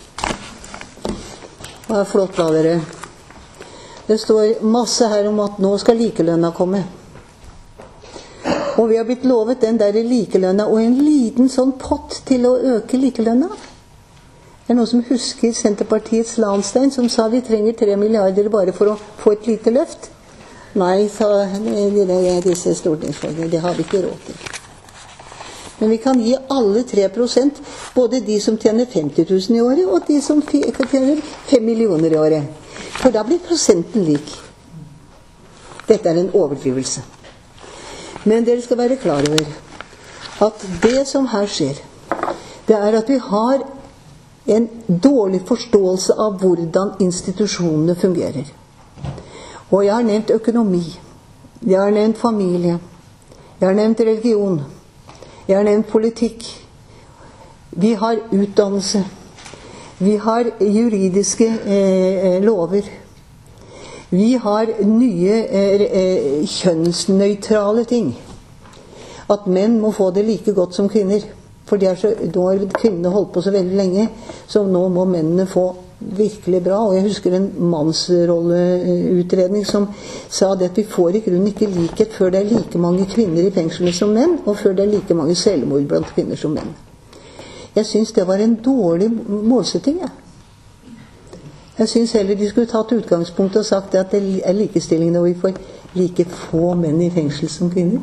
Det er flott da, dere. Det står masse her om at nå skal likelønna komme. Og vi har blitt lovet den der likelønna, og en liten sånn pott til å øke likelønna. Det er noen som husker Senterpartiets Landstein, som sa vi trenger tre milliarder bare for å få et lite løft. Nei, sa disse stortingsfolkene, det har vi ikke råd til. Men vi kan gi alle tre prosent, både de som tjener femti tusen i året, og de som tjener fem millioner i året. For da blir prosenten lik. Dette er en overdrivelse. Men dere skal være klar over at det som her skjer, det er at vi har en dårlig forståelse av hvordan institusjonene fungerer. Og jeg har nevnt økonomi, jeg har nevnt familie, jeg har nevnt religion, jeg har nevnt politikk. Vi har utdannelse. Vi har juridiske eh, lover. Vi har nye eh, kjønnsnøytrale ting. At menn må få det like godt som kvinner. For de er så, nå har kvinnene holdt på så veldig lenge, så nå må mennene få virkelig bra. Og jeg husker en mannsrolleutredning som sa det at vi får i grunnen ikke likhet før det er like mange kvinner i fengslene som menn, og før det er like mange selvmord blant kvinner som menn. Jeg synes det var en dårlig målsetting, ja. Jeg synes heller de skulle tatt utgangspunkt og sagt at det er likestilling når vi får like få menn i fengsel som kvinner.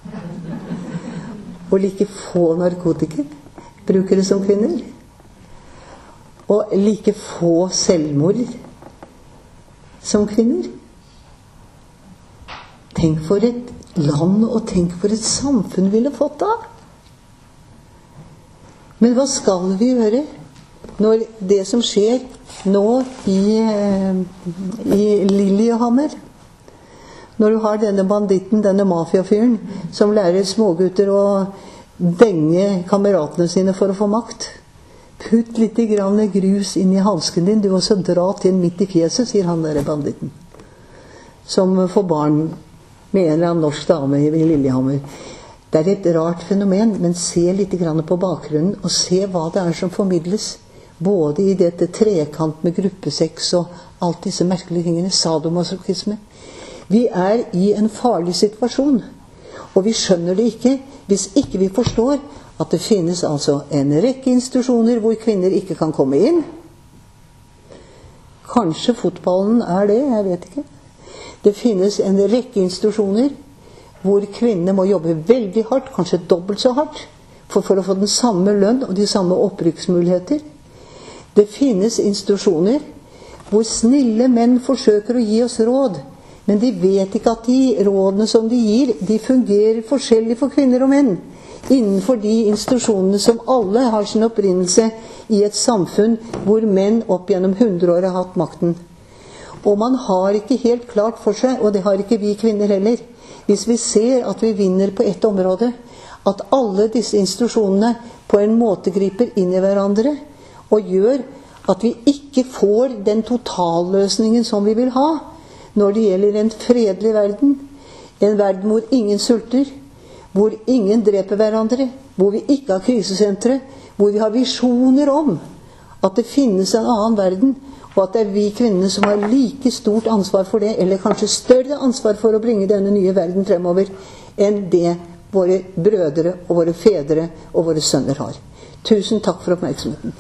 Og like få narkotikabrukere som kvinner. Og like få selvmord som kvinner. Tenk for et land, og tenk for et samfunn ville fått av. Men hva skal vi gjøre når det som skjer nå i, i Lillehammer, når du har denne banditten, denne mafiafyren, som lærer smågutter å denge kameratene sine for å få makt? Putt litt grann grus inn i hansken din, du også dra til midt i fjeset, sier han der banditten, som får barn med en eller annen norsk dame i Lillehammer. Det er et rart fenomen, men se litt grann på bakgrunnen, og se hva det er som formidles, både i dette trekant med gruppesex og alt disse merkelige tingene, sadomasochisme. Vi er i en farlig situasjon, og vi skjønner det ikke hvis ikke vi forstår at det finnes altså en rekke institusjoner hvor kvinner ikke kan komme inn. Kanskje fotballen er det, jeg vet ikke. Det finnes en rekke institusjoner hvor kvinnene må jobbe veldig hardt, kanskje dobbelt så hardt, for, for å få den samme lønn og de samme opprykksmuligheter. Det finnes institusjoner hvor snille menn forsøker å gi oss råd, men de vet ikke at de rådene som de gir, de fungerer forskjellig for kvinner og menn, innenfor de institusjonene som alle har sin opprinnelse i et samfunn hvor menn opp gjennom hundre år har hatt makten. Og man har ikke helt klart for seg, og det har ikke vi kvinner heller, hvis vi ser at vi vinner på ett område, at alle disse institusjonene på en måte griper inn i hverandre, og gjør at vi ikke får den totalløsningen som vi vil ha, når det gjelder en fredelig verden, en verden hvor ingen sulter, hvor ingen dreper hverandre, hvor vi ikke har krisesentre, hvor vi har visjoner om at det finnes en annen verden, og at det er vi kvinnene som har like stort ansvar for det, eller kanskje større ansvar for å bringe denne nye verden fremover, enn det våre brødre og våre fedre og våre sønner har. Tusen takk for oppmerksomheten.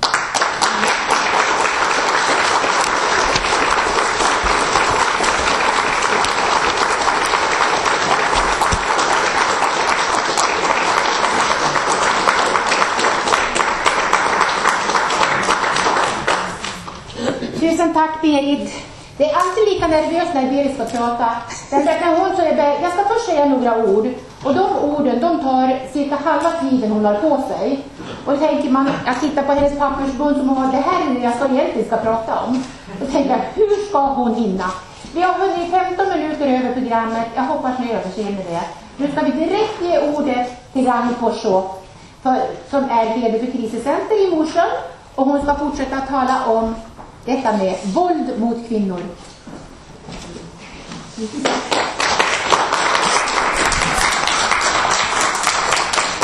Tusen tack Berit. Det är alltid lika nervöst när Berit ska prata. Därför att när hon så är det, jag ska först säga några ord. Och de orden, de tar cirka halva tiden hon har på sig. Och tänker man, jag tittar på hennes pappersbund som hon har, det här är det jag ska egentligen ska prata om. Och tänker jag, hur ska hon hinna? Vi har hunnit femton minuter över programmet. Jag hoppas ni överseende det. Nu ska vi direkt ge ordet till Ragnhild Porså, som är ledare för krisecenter i Mosjön. Och hon ska fortsätta att tala om detta med våld mot kvinnor.